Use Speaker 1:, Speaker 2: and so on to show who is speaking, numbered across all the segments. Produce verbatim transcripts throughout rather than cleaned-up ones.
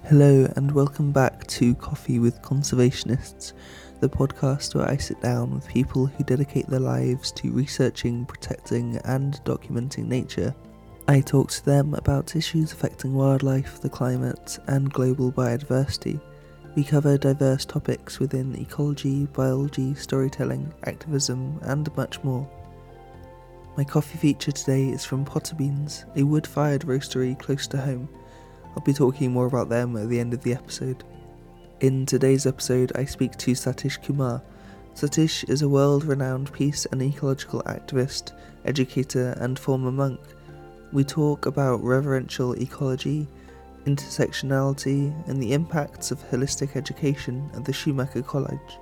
Speaker 1: Hello and welcome back to Coffee with Conservationists, the podcast where I sit down with people who dedicate their lives to researching, protecting and documenting nature. I talk to them about issues affecting wildlife, the climate and global biodiversity. We cover diverse topics within ecology, biology, storytelling, activism and much more. My coffee feature today is from Potter Beans, a wood-fired roastery close to home. I'll be talking more about them at the end of the episode. In today's episode, I speak to Satish Kumar. Satish is a world-renowned peace and ecological activist, educator and former monk. We talk about reverential ecology, intersectionality and the impacts of holistic education at the Schumacher College.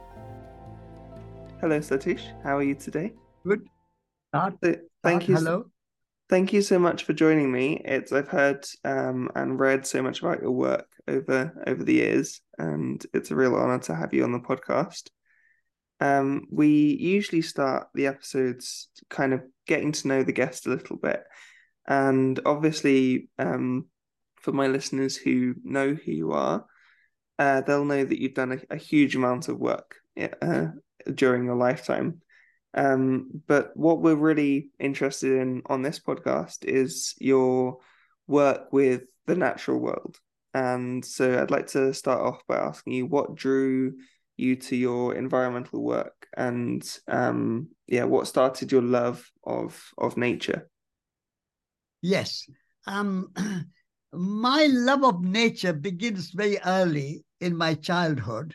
Speaker 1: Hello Satish, how are you today?
Speaker 2: Good. Start.
Speaker 1: So, thank
Speaker 2: Start.
Speaker 1: you.
Speaker 2: Hello.
Speaker 1: Thank you so much for joining me. It's I've heard um, and read so much about your work over over the years, and it's a real honor to have you on the podcast. Um, we usually start the episodes kind of getting to know the guest a little bit, and obviously, um, for my listeners who know who you are, uh, they'll know that you've done a, a huge amount of work uh, during your lifetime. Um, but what we're really interested in on this podcast is your work with the natural world. And so I'd like to start off by asking you what drew you to your environmental work and um, yeah, what started your love of of nature?
Speaker 2: Yes. Um, my love of nature begins very early in my childhood.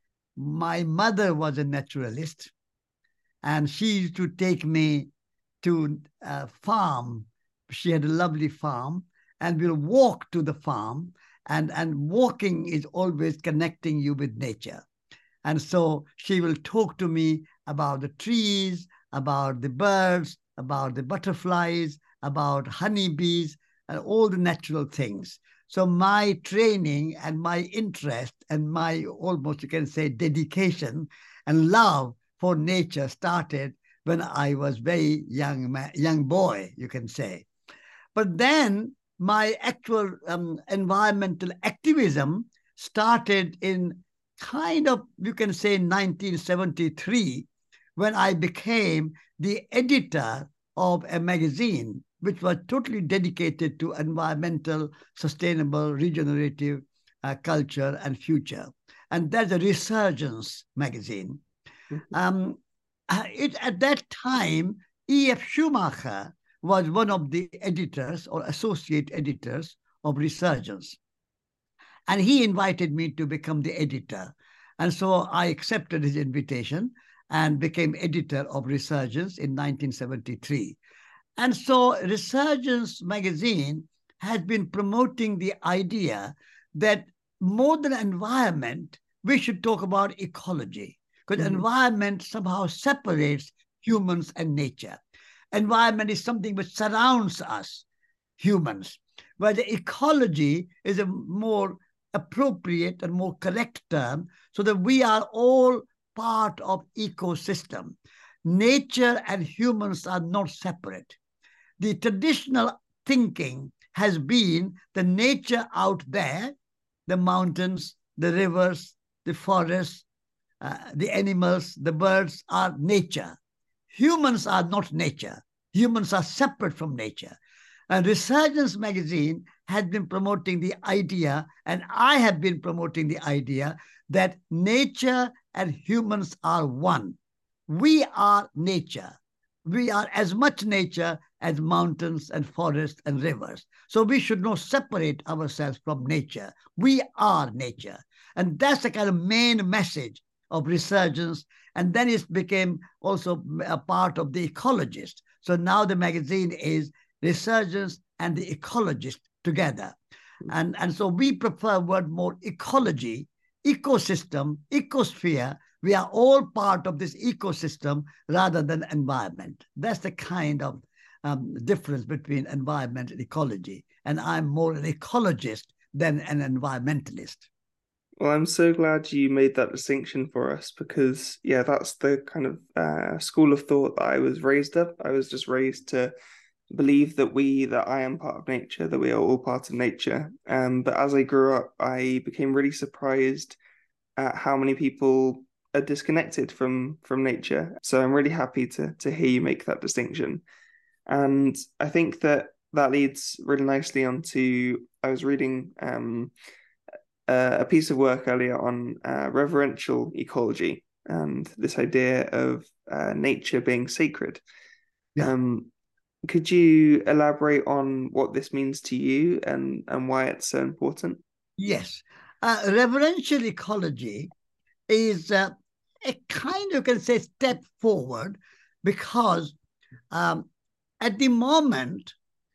Speaker 2: My mother was a naturalist, and she used to take me to a farm. She had a lovely farm, and we'll walk to the farm. And, and walking is always connecting you with nature. And so she will talk to me about the trees, about the birds, about the butterflies, about honeybees, and all the natural things. So my training and my interest and my almost, you can say, dedication and love for nature started when I was very young, young boy, you can say. But then my actual um, environmental activism started in kind of, you can say, nineteen seventy-three, when I became the editor of a magazine which was totally dedicated to environmental, sustainable, regenerative uh, culture and future. And that's a Resurgence magazine. Um, it, at that time, E F. Schumacher was one of the editors or associate editors of Resurgence. And he invited me to become the editor. And so I accepted his invitation and became editor of Resurgence in nineteen seventy-three. And so Resurgence magazine has been promoting the idea that more than environment, we should talk about ecology, because mm-hmm. environment somehow separates humans and nature. Environment is something which surrounds us, humans, where the ecology is a more appropriate and more correct term, so that we are all part of ecosystem. Nature and humans are not separate. The traditional thinking has been the nature out there, the mountains, the rivers, the forests, uh, the animals, the birds are nature. Humans are not nature. Humans are separate from nature. And Resurgence magazine has been promoting the idea, and I have been promoting the idea, that nature and humans are one. We are nature. We are as much nature as mountains and forests and rivers. So we should not separate ourselves from nature. We are nature. And that's the kind of main message of Resurgence. And then it became also a part of the Ecologist. So now the magazine is Resurgence and the Ecologist together. And, and so we prefer word more ecology, ecosystem, ecosphere. We are all part of this ecosystem rather than environment. That's the kind of um, difference between environment and ecology. And I'm more an ecologist than an environmentalist.
Speaker 1: Well, I'm so glad you made that distinction for us because, yeah, that's the kind of uh, school of thought that I was raised up. I was just raised to believe that we, that I am part of nature, that we are all part of nature. Um, but as I grew up, I became really surprised at how many people are disconnected from from nature. So I'm really happy to to hear you make that distinction. And I think that that leads really nicely onto, I was reading um, a, a piece of work earlier on uh, reverential ecology and this idea of uh, nature being sacred.
Speaker 2: Yeah.
Speaker 1: Um, could you elaborate on what this means to you and, and why it's so important?
Speaker 2: Yes. Uh, reverential ecology is uh, a kind, you can say, step forward, because um, at the moment,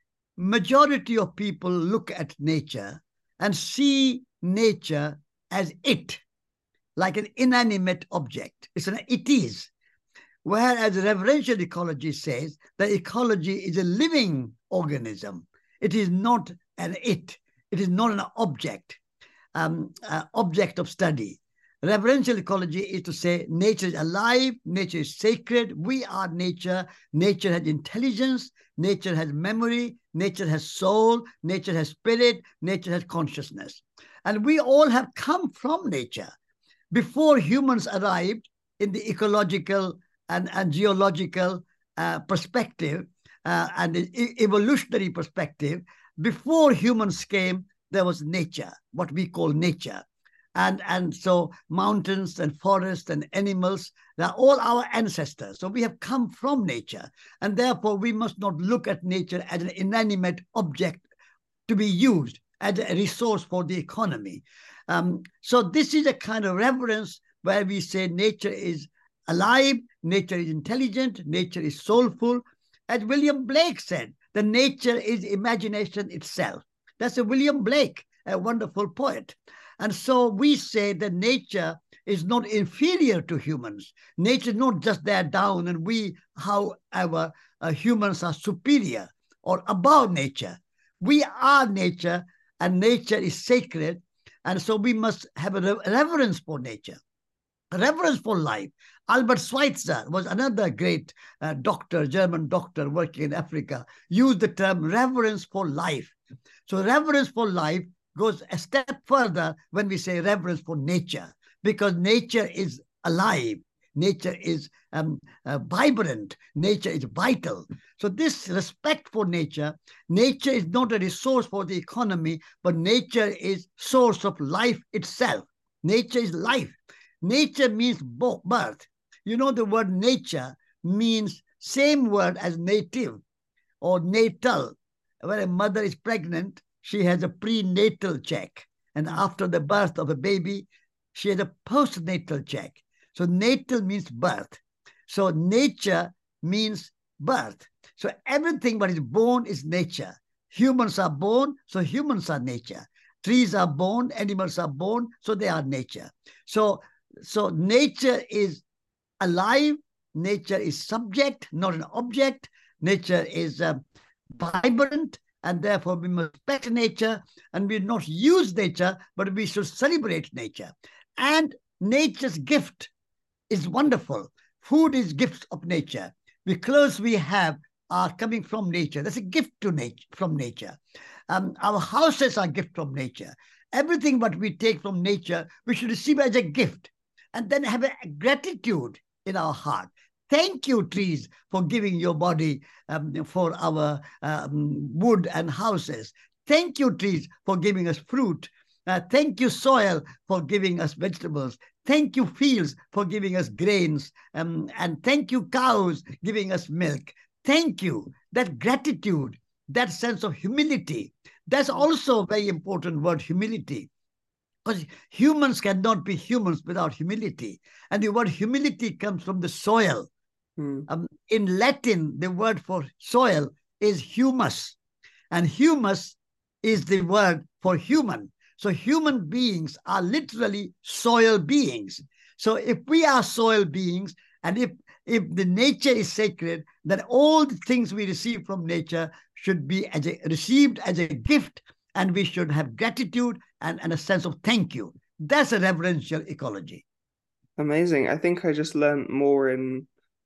Speaker 2: majority of people look at nature and see nature as it, like an inanimate object. It's an it is. Whereas reverential ecology says that ecology is a living organism. It is not an it. It is not an object, um, uh, object of study. Reverential ecology is to say nature is alive, nature is sacred, we are nature, nature has intelligence, nature has memory, nature has soul, nature has spirit, nature has consciousness. And we all have come from nature. Before humans arrived in the ecological and, and geological uh, perspective uh, and the e- evolutionary perspective, before humans came, there was nature, what we call nature. And, and so mountains and forests and animals, they're all our ancestors. So we have come from nature. And therefore, we must not look at nature as an inanimate object to be used as a resource for the economy. Um, so this is a kind of reverence where we say nature is alive, nature is intelligent, nature is soulful. As William Blake said, the nature is imagination itself. That's a William Blake, a wonderful poet. And so we say that nature is not inferior to humans. Nature is not just there down, and we, however, uh, humans are superior or above nature. We are nature, and nature is sacred. And so we must have a reverence for nature, a reverence for life. Albert Schweitzer was another great uh, doctor, German doctor working in Africa, used the term reverence for life. So reverence for life goes a step further when we say reverence for nature, because nature is alive. Nature is um, uh, vibrant. Nature is vital. So this respect for nature, nature is not a resource for the economy, but nature is source of life itself. Nature is life. Nature means birth. You know, the word nature means same word as native or natal. When a mother is pregnant, she has a prenatal check. And after the birth of a baby, she has a postnatal check. So natal means birth. So nature means birth. So everything what is born is nature. Humans are born, so humans are nature. Trees are born, animals are born, so they are nature. So, so nature is alive. Nature is subject, not an object. Nature is uh, vibrant, and therefore we must respect nature, and we not use nature, but we should celebrate nature. And nature's gift is wonderful. Food is gifts of nature. The clothes we have are coming from nature. That's a gift to nature, from nature. Um, our houses are gift from nature. Everything what we take from nature, we should receive as a gift, and then have a gratitude in our heart. Thank you, trees, for giving your body um, for our um, wood and houses. Thank you, trees, for giving us fruit. Uh, thank you, soil, for giving us vegetables. Thank you, fields, for giving us grains. Um, and thank you, cows, giving us milk. Thank you. That gratitude, that sense of humility, that's also a very important word, humility. Because humans cannot be humans without humility. And the word humility comes from the soil.
Speaker 1: Mm.
Speaker 2: Um, in Latin, the word for soil is humus. And humus is the word for human. So human beings are literally soil beings. So if we are soil beings, and if, if the nature is sacred, then all the things we receive from nature should be as a, received as a gift, and we should have gratitude and, and a sense of thank you. That's a reverential ecology.
Speaker 1: Amazing. I think I just learned more in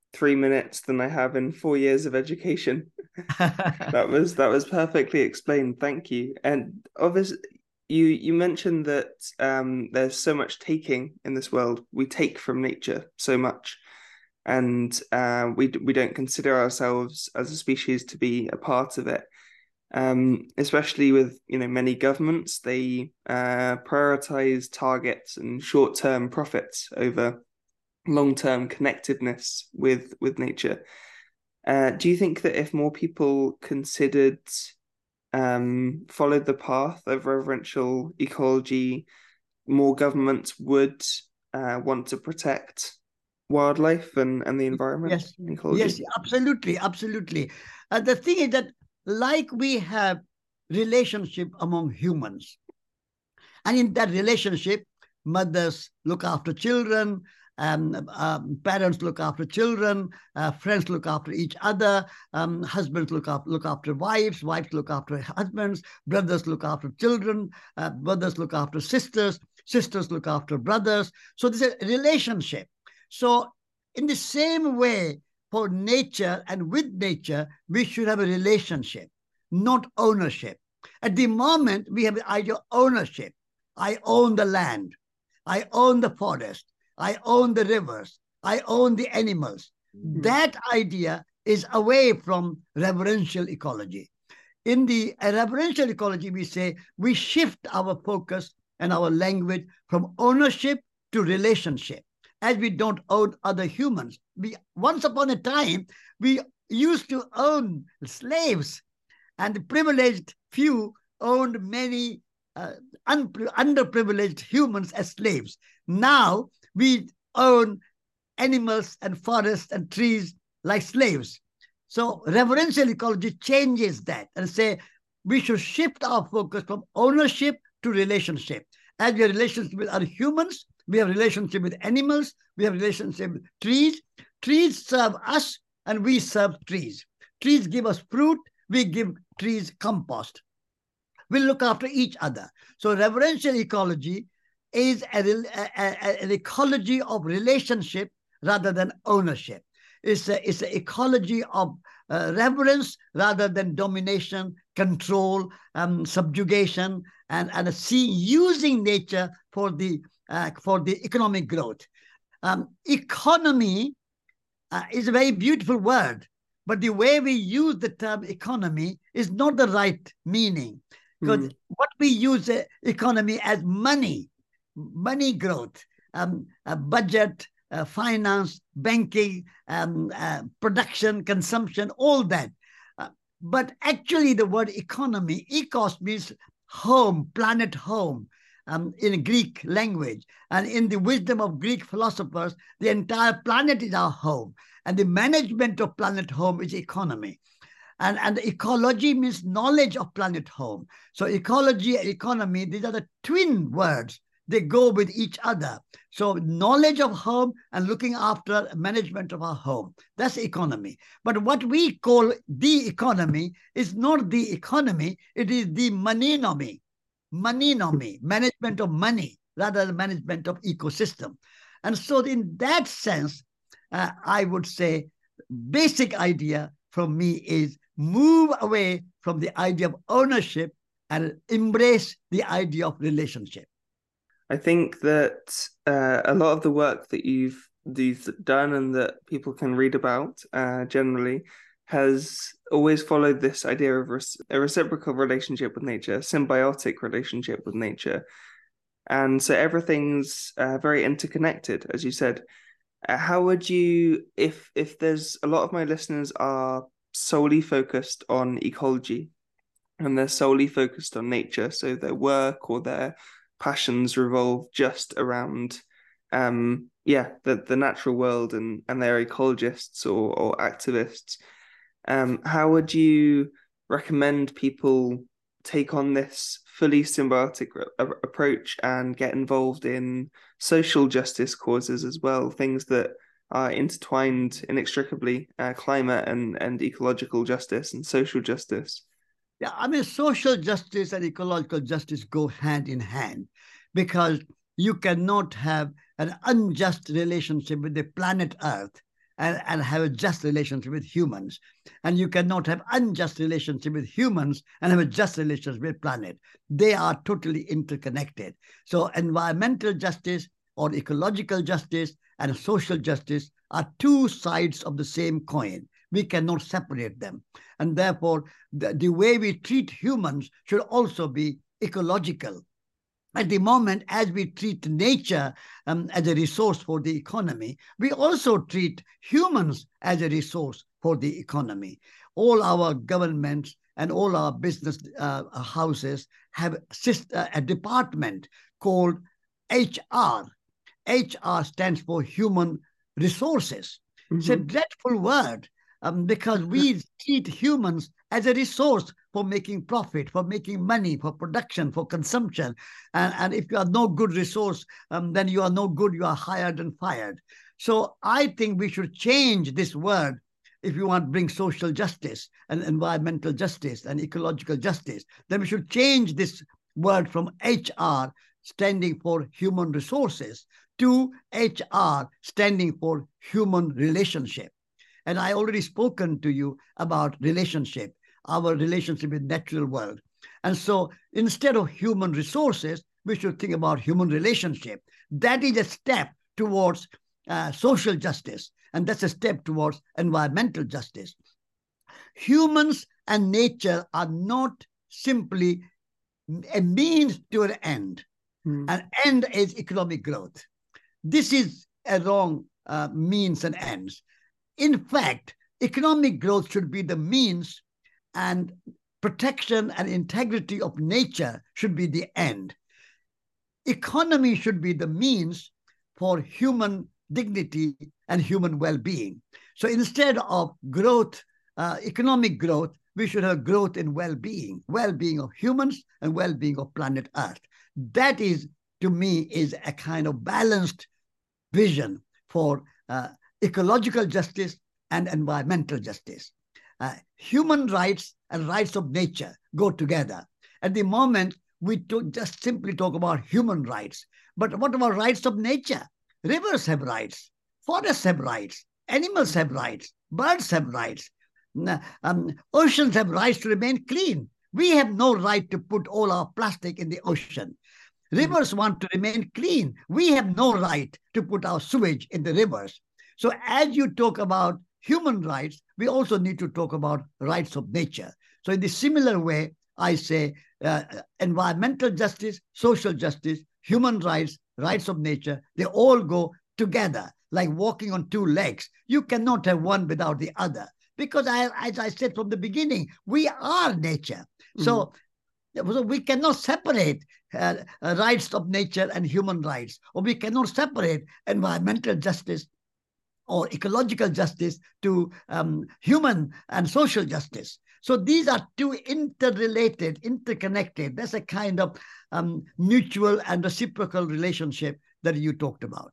Speaker 1: three minutes than I have in four years of education. That was that was perfectly explained. Thank you. And obviously, you you mentioned that um, there's so much taking in this world. We take from nature so much, and uh, we we don't consider ourselves as a species to be a part of it. Um, especially with you know many governments, they uh, prioritize targets and short-term profits over long-term connectedness with with nature. Uh, do you think that if more people considered um, followed the path of reverential ecology, more governments would uh, want to protect wildlife and, and the environment
Speaker 2: Yes,
Speaker 1: ecology?
Speaker 2: yes, absolutely, absolutely. Uh, the thing is that, like we have relationship among humans, and in that relationship, mothers look after children, um, um, parents look after children, uh, friends look after each other, um, husbands look, up, look after wives, wives look after husbands, brothers look after children, uh, brothers look after sisters, sisters look after brothers. So there's a relationship. So in the same way, for nature and with nature, we should have a relationship, not ownership. At the moment, we have the idea of ownership. I own the land. I own the forest. I own the rivers. I own the animals. Mm. That idea is away from reverential ecology. In the reverential ecology, we say we shift our focus and our language from ownership to relationship. As we don't own other humans. We once upon a time, we used to own slaves, and the privileged few owned many uh, un- underprivileged humans as slaves. Now we own animals and forests and trees like slaves. So reverential ecology changes that and say we should shift our focus from ownership to relationship. As we have relationship with other humans, we have relationship with animals, we have relationship with trees. Trees serve us and we serve trees. Trees give us fruit, we give trees compost. We look after each other. So reverential ecology is a, a, a, an ecology of relationship rather than ownership. It's a, it's an ecology of uh, reverence rather than domination, control, um, subjugation, and, and a see using nature for the, uh, for the economic growth. Um, economy uh, is a very beautiful word, but the way we use the term economy is not the right meaning. Because mm. what we use uh, economy as money, money growth, um, a budget, uh, finance, banking, um, uh, production, consumption, all that. Uh, but actually the word economy, ecos means home, planet home. Um, in Greek language. And in the wisdom of Greek philosophers, the entire planet is our home. And the management of planet home is economy. And, and ecology means knowledge of planet home. So ecology and economy, these are the twin words. They go with each other. So knowledge of home and looking after management of our home. That's economy. But what we call the economy is not the economy. It is the moneynomy. Moneynomy, management of money, rather than management of ecosystem. And so in that sense, uh, I would say basic idea from me is move away from the idea of ownership and embrace the idea of relationship.
Speaker 1: I think that uh, a lot of the work that you've, you've done and that people can read about uh, generally has always followed this idea of a reciprocal relationship with nature, a symbiotic relationship with nature. And so everything's uh, very interconnected, as you said. Uh, how would you, if if there's a lot of my listeners are solely focused on ecology and they're solely focused on nature, so their work or their passions revolve just around um yeah the, the natural world and and they're ecologists or, or activists, um how would you recommend people take on this fully symbiotic approach and get involved in social justice causes as well, things that are intertwined inextricably, uh, climate and and ecological justice and social justice?
Speaker 2: Yeah, I mean, social justice and ecological justice go hand in hand, because you cannot have an unjust relationship with the planet Earth and, and have a just relationship with humans. And you cannot have unjust relationship with humans and have a just relationship with planet. They are totally interconnected. So environmental justice or ecological justice and social justice are two sides of the same coin. We cannot separate them. And therefore, the, the way we treat humans should also be ecological. At the moment, as we treat nature um, as a resource for the economy, we also treat humans as a resource for the economy. All our governments and all our business uh, houses have a department called H R. H R stands for Human Resources. Mm-hmm. It's a dreadful word um, because we treat humans as a resource for making profit, for making money, for production, for consumption. And, and if you are no good resource, um, then you are no good, you are hired and fired. So I think we should change this word if you want to bring social justice and environmental justice and ecological justice. Then we should change this word from H R, standing for human resources, to H R, standing for human relationship. And I already spoken to you about relationship, our relationship with natural world. And so instead of human resources, we should think about human relationship. That is a step towards uh, social justice, and that's a step towards environmental justice. Humans and nature are not simply a means to an end. Hmm. An end is economic growth. This is a wrong uh, means and ends. In fact, economic growth should be the means, and protection and integrity of nature should be the end. Economy should be the means for human dignity and human well-being. So instead of growth, uh, economic growth, we should have growth in well-being, well-being of humans and well-being of planet Earth. That is, to me, is a kind of balanced vision for uh, ecological justice and environmental justice. Uh, human rights and rights of nature go together. At the moment, we don't just simply talk about human rights, but what about rights of nature? Rivers have rights, forests have rights, animals have rights, birds have rights, um, oceans have rights to remain clean. We have no right to put all our plastic in the ocean. Rivers want to remain clean. We have no right to put our sewage in the rivers. So as you talk about human rights, we also need to talk about rights of nature. So in the similar way, I say uh, environmental justice, social justice, human rights, rights of nature, they all go together, like walking on two legs. You cannot have one without the other. Because I, as I said from the beginning, we are nature. Mm-hmm. So, so we cannot separate uh, uh, rights of nature and human rights, or we cannot separate environmental justice or ecological justice to um, human and social justice. So these are two interrelated, interconnected. That's a kind of um, mutual and reciprocal relationship that you talked about.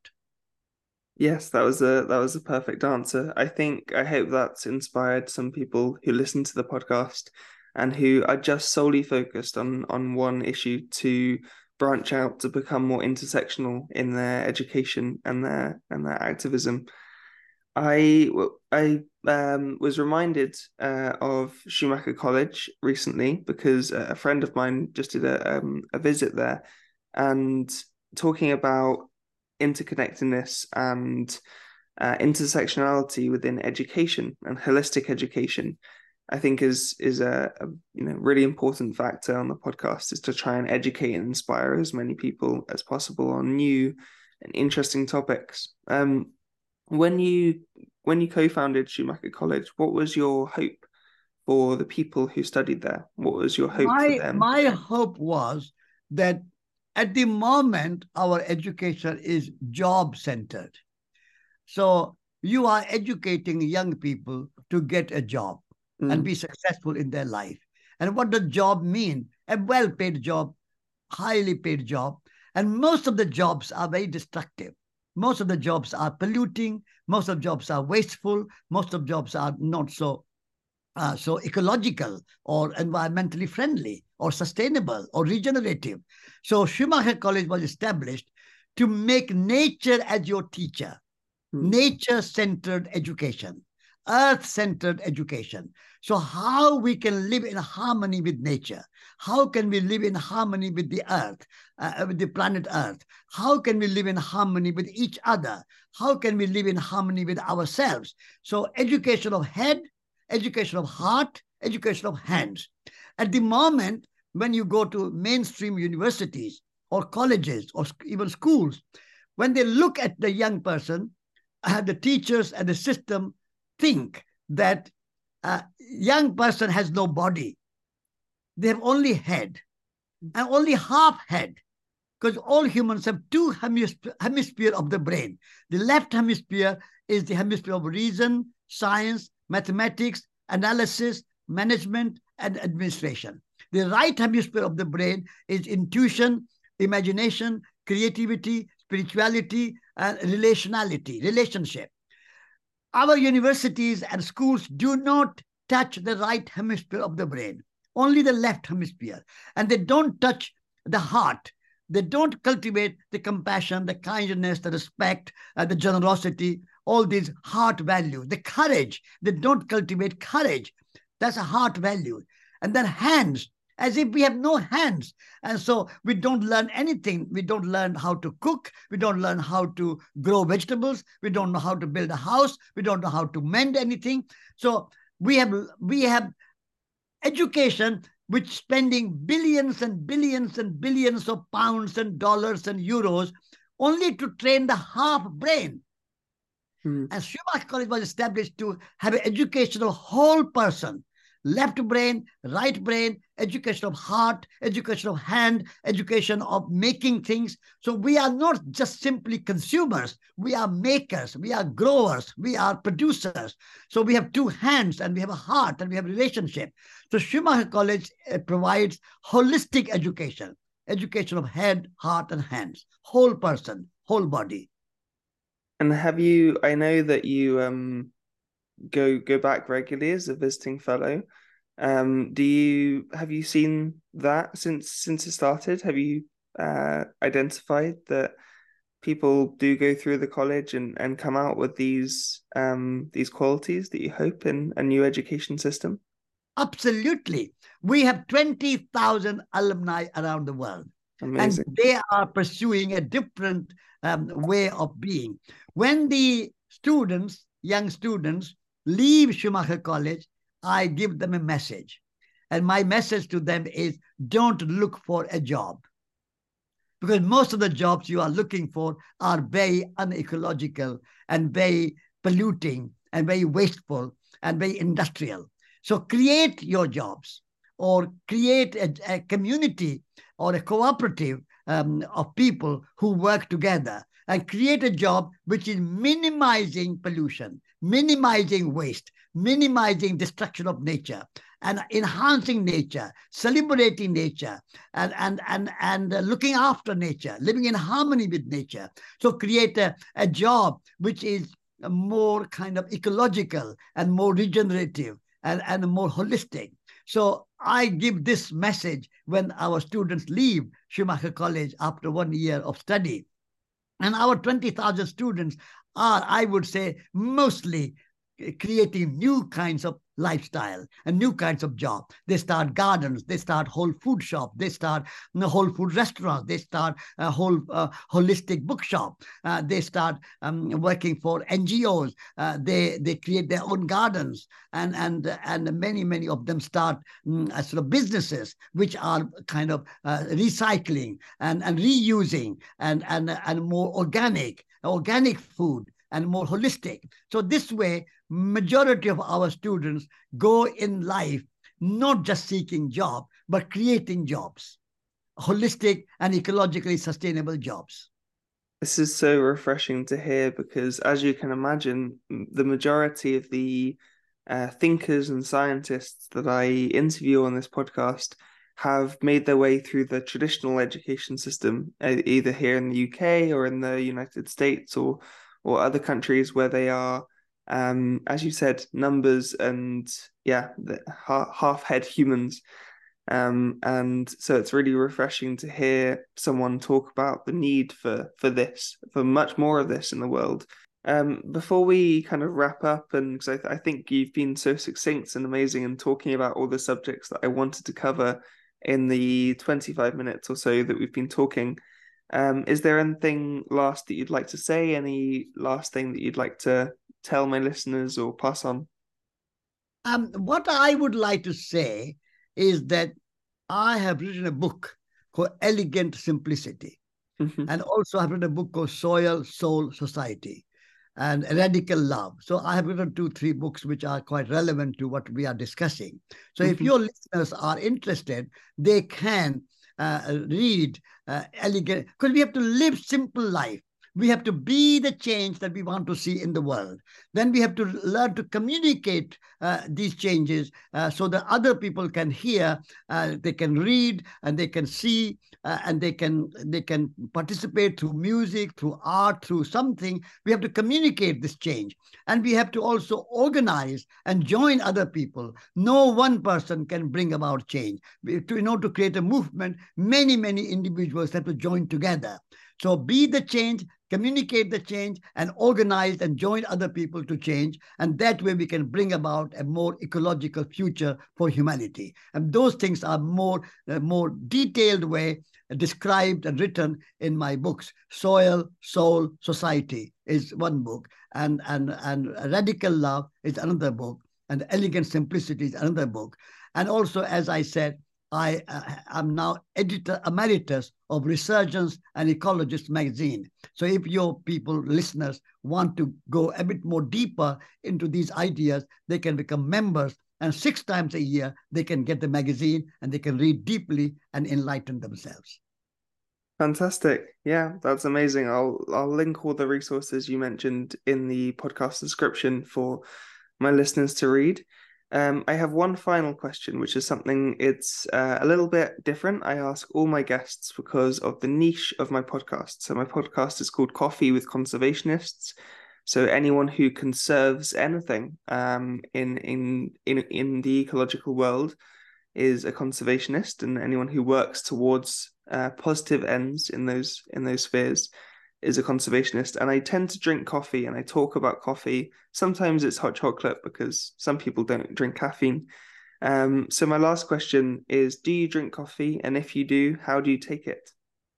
Speaker 1: Yes, that was a that was a perfect answer. I think I hope that's inspired some people who listen to the podcast and who are just solely focused on on one issue to branch out to become more intersectional in their education and their and their activism. I I um, was reminded uh, of Schumacher College recently because a friend of mine just did a um, a visit there, and talking about interconnectedness and uh, intersectionality within education and holistic education, I think is is a, a you know really important factor on the podcast, is to try and educate and inspire as many people as possible on new and interesting topics. Um, when you when you co-founded Schumacher College, what was your hope for the people who studied there? What was your hope
Speaker 2: my,
Speaker 1: for them?
Speaker 2: My hope was that at the moment, our education is job-centered. So you are educating young people to get a job mm. and be successful in their life. And what does job mean? A well-paid job, highly paid job. And most of the jobs are very destructive. Most of the jobs are polluting. Most of the jobs are wasteful. Most of the jobs are not so Uh, so ecological or environmentally friendly or sustainable or regenerative. So Schumacher College was established to make nature as your teacher. mm. nature-centered education, earth-centered education. So how we can live in harmony with nature? How can we live in harmony with the earth, uh, with the planet Earth? How can we live in harmony with each other? How can we live in harmony with ourselves? So education of head, education of heart, education of hands. At the moment, when you go to mainstream universities or colleges or even schools, when they look at the young person, uh, the teachers and the system think that a young person has no body. They have only head and only half head, because all humans have two hemisphere, hemisphere of the brain. The left hemisphere is the hemisphere of reason, science, mathematics, analysis, management, and administration. The right hemisphere of the brain is intuition, imagination, creativity, spirituality, and relationality, relationship. Our universities and schools do not touch the right hemisphere of the brain, only the left hemisphere. And they don't touch the heart. They don't cultivate the compassion, the kindness, the respect, uh, the generosity, all these heart values, the courage. They don't cultivate courage. That's a heart value. And then hands, as if we have no hands. And so we don't learn anything. We don't learn how to cook. We don't learn how to grow vegetables. We don't know how to build a house. We don't know how to mend anything. So we have, we have education which spending billions and billions and billions of pounds and dollars and euros only to train the half brain. Hmm. And Schumacher College was established to have an education of whole person. Left brain, right brain, education of heart, education of hand, education of making things. So we are not just simply consumers. We are makers. We are growers. We are producers. So we have two hands and we have a heart and we have a relationship. So Schumacher College provides holistic education, education of head, heart, and hands, whole person, whole body.
Speaker 1: And have you, I know that you um go go back regularly as a visiting fellow. Um, do you have you seen that since since it started? Have you uh, identified that people do go through the college and, and come out with these um, these qualities that you hope in a new education system?
Speaker 2: Absolutely. We have twenty thousand alumni around the world. Amazing. And they are pursuing a different um, way of being. When the students, young students, leave Schumacher College, I give them a message. And my message to them is, don't look for a job. Because most of the jobs you are looking for are very unecological and very polluting and very wasteful and very industrial. So create your jobs or create a, a community or a cooperative um, of people who work together and create a job which is minimizing pollution, minimizing waste, minimizing destruction of nature, and enhancing nature, celebrating nature, and, and, and, and looking after nature, living in harmony with nature. So create a, a job which is more kind of ecological and more regenerative and, and more holistic. So I give this message when our students leave Schumacher College after one year of study. And our twenty thousand students are, I would say, mostly creating new kinds of lifestyle and new kinds of job. They start gardens, they start whole food shop, they start you know, whole food restaurants, they start a whole uh, holistic bookshop, uh, they start um, working for N G Os, uh, they they create their own gardens, and and and many many of them start um, sort of businesses which are kind of uh, recycling and and reusing and and and more organic organic food and more holistic. So this way, majority of our students go in life not just seeking job, but creating jobs, holistic and ecologically sustainable jobs.
Speaker 1: This is so refreshing to hear because, as you can imagine, the majority of the uh, thinkers and scientists that I interview on this podcast have made their way through the traditional education system, either here in the U K or in the United States or or other countries where they are, um, as you said, numbers and yeah, the half, half head humans. Um, and so it's really refreshing to hear someone talk about the need for for this, for much more of this in the world. Um, before we kind of wrap up, and because I, th- I think you've been so succinct and amazing in talking about all the subjects that I wanted to cover in the twenty-five minutes or so that we've been talking, um, is there anything last that you'd like to say? Any last thing that you'd like to tell my listeners or pass on?
Speaker 2: Um, what I would like to say is that I have written a book called Elegant Simplicity.
Speaker 1: Mm-hmm.
Speaker 2: And also I've written a book called Soil, Soul, Society and Radical Love. So I have written two, three books which are quite relevant to what we are discussing. So
Speaker 1: Mm-hmm.
Speaker 2: if your listeners are interested, they can uh, read uh, Elegant, because we have to live simple life. We have to be the change that we want to see in the world. Then we have to learn to communicate uh, these changes uh, so that other people can hear, uh, they can read, and they can see, uh, and they can they can participate through music, through art, through something. We have to communicate this change, and we have to also organize and join other people. No one person can bring about change. In order to create a movement, many many individuals have to join together. So be the change, communicate the change, and organize and join other people to change. And that way we can bring about a more ecological future for humanity. And those things are more, uh, more detailed way described and written in my books. Soil, Soul, Society is one book. And, and, and Radical Love is another book. And Elegant Simplicity is another book. And also, as I said, I uh, am now editor emeritus of Resurgence and Ecologist magazine. So if your people, listeners, want to go a bit more deeper into these ideas, they can become members. And six times a year, they can get the magazine and they can read deeply and enlighten themselves.
Speaker 1: Fantastic. Yeah, that's amazing. I'll I'll link all the resources you mentioned in the podcast description for my listeners to read. Um, I have one final question, which is something it's uh, a little bit different. I ask all my guests because of the niche of my podcast. So my podcast is called Coffee with Conservationists. So anyone who conserves anything um, in in in in the ecological world is a conservationist, and anyone who works towards uh, positive ends in those in those spheres is a conservationist. And I tend to drink coffee and I talk about coffee. Sometimes it's hot chocolate because some people don't drink caffeine. Um, so my last question is, do you drink coffee? And if you do, how do you take it?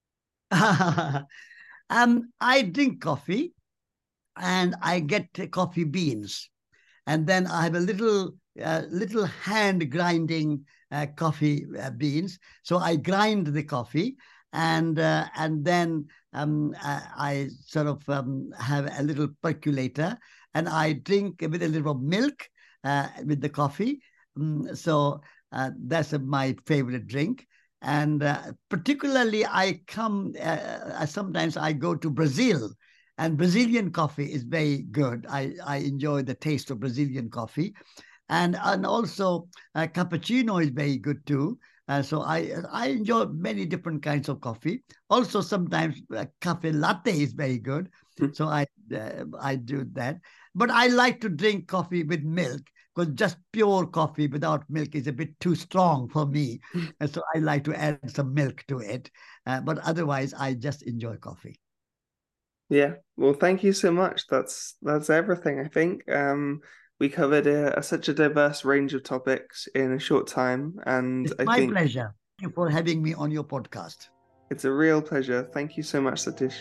Speaker 2: um, I drink coffee and I get coffee beans. And then I have a little, uh, little hand grinding uh, coffee uh, beans. So I grind the coffee and uh, and then um, I, I sort of um, have a little percolator and I drink with a little milk uh, with the coffee. Um, so uh, that's uh, my favorite drink. And uh, particularly, I come, uh, sometimes I go to Brazil, and Brazilian coffee is very good. I, I enjoy the taste of Brazilian coffee. And, and also, uh, cappuccino is very good too. Uh, so I I enjoy many different kinds of coffee. Also, sometimes uh, cafe latte is very good.
Speaker 1: Mm.
Speaker 2: So I uh, I do that. But I like to drink coffee with milk because just pure coffee without milk is a bit too strong for me. And so I like to add some milk to it. Uh, but otherwise, I just enjoy coffee.
Speaker 1: Yeah, well, thank you so much. That's that's everything, I think. Um, we covered a, a, such a diverse range of topics in a short time, and
Speaker 2: It's
Speaker 1: I
Speaker 2: my
Speaker 1: think
Speaker 2: pleasure. Thank you for having me on your podcast.
Speaker 1: it's a real pleasure. Thank you so much, Satish.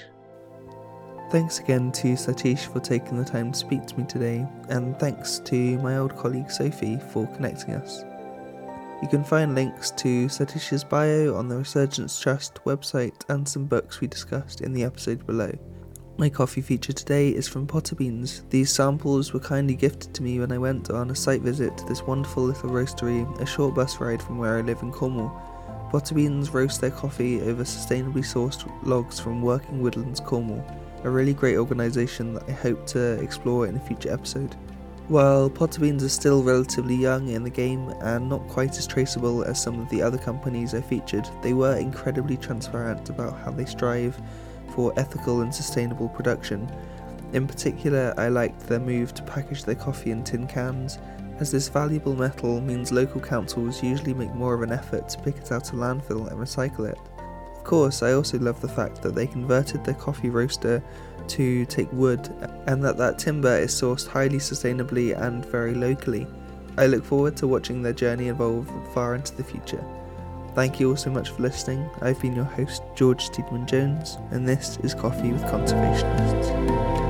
Speaker 3: Thanks again to Satish for taking the time to speak to me today, and thanks to my old colleague Sophie for connecting us. You can find links to Satish's bio on the Resurgence Trust website and some books we discussed in the episode below. My coffee feature today is from Potter Beans. These samples were kindly gifted to me when I went on a site visit to this wonderful little roastery, a short bus ride from where I live in Cornwall. Potter Beans roast their coffee over sustainably sourced logs from Working Woodlands, Cornwall, a really great organisation that I hope to explore in a future episode. While Potter Beans are still relatively young in the game and not quite as traceable as some of the other companies I featured, they were incredibly transparent about how they strive for ethical and sustainable production. In particular, I liked their move to package their coffee in tin cans, as this valuable metal means local councils usually make more of an effort to pick it out of landfill and recycle it. Of course, I also love the fact that they converted their coffee roaster to take wood, and that that timber is sourced highly sustainably and very locally. I look forward to watching their journey evolve far into the future. Thank you all so much for listening. I've been your host, George Tiedemann Jones, and this is Coffee with Conservationists.